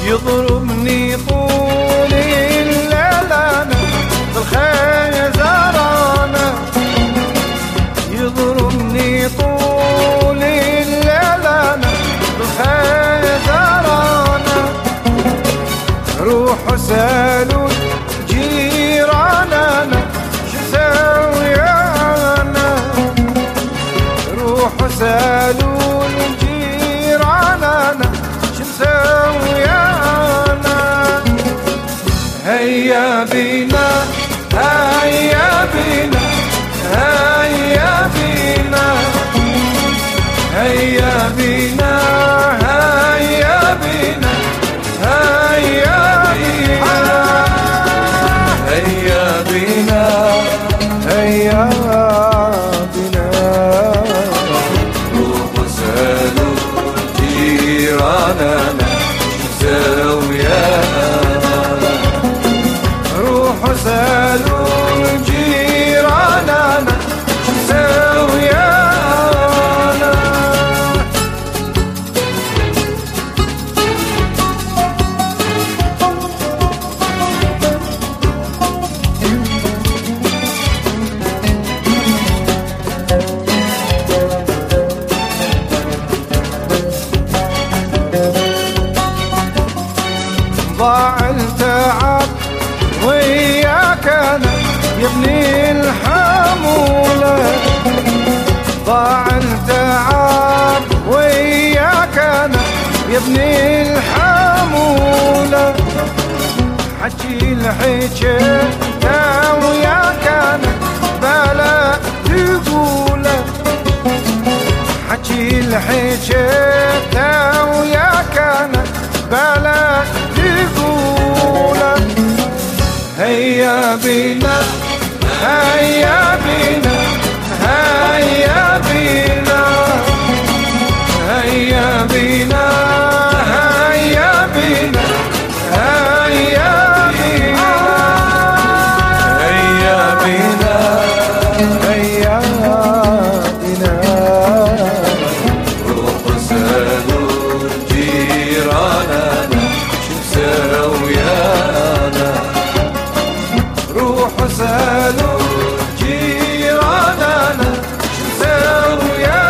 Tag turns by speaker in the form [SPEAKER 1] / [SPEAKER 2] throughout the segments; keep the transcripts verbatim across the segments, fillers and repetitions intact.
[SPEAKER 1] يضربني طول الليل انا بالخيزرانة، يضربني طول الليل انا بالخيزرانة. روحوا سالوا جيراننا شو سوي انا، روحوا سالوا جيراننا شو مسوي انا. هيا بينا هيا بينا هيا بينا هيا بينا هيا بينا هيا بينا هيا بينا هيا بينا. روحوا سالوا جيراننا شو مسوي انا، روحوا سالوا جيراننا شو مسوي انا. ضاع التعب وياك انا يا ابني الحمولة، ضاع التعب وياك انا يا ابني الحمولة. حكي الحكي وياك انا بلا تقوله، حكي الحكي وياك انا بلا تقوله. هيا بينا هيا بينا هيا بينا هيا بينا هيا بينا هيا بينا هيا بينا هيا بينا. روحوا سالوا جيراننا شو مسوي انا، روحوا سالوا جيراننا شو مسوي انا.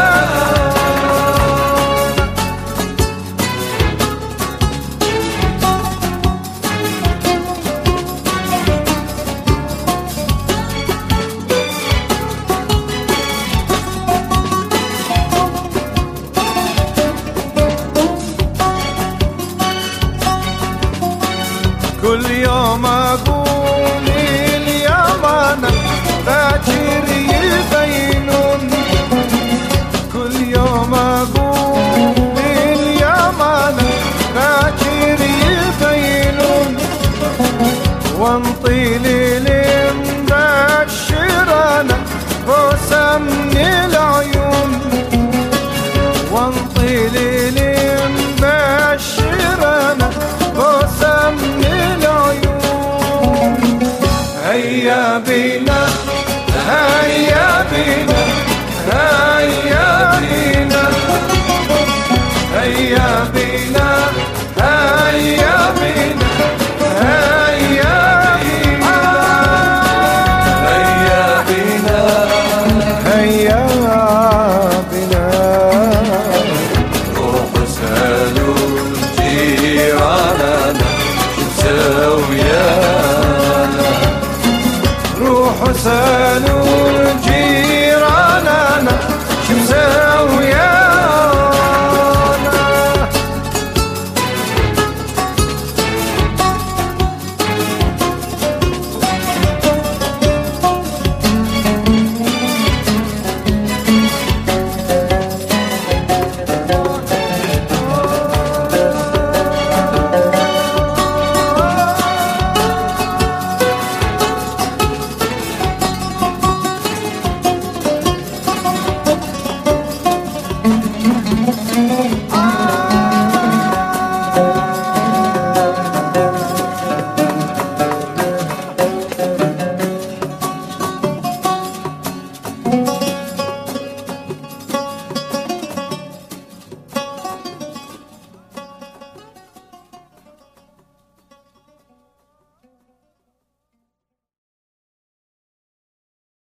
[SPEAKER 1] كل يوم اقول اليمانة باكر يبينون، كل يوم اقول اليمانة باكر يبينون. وانطيل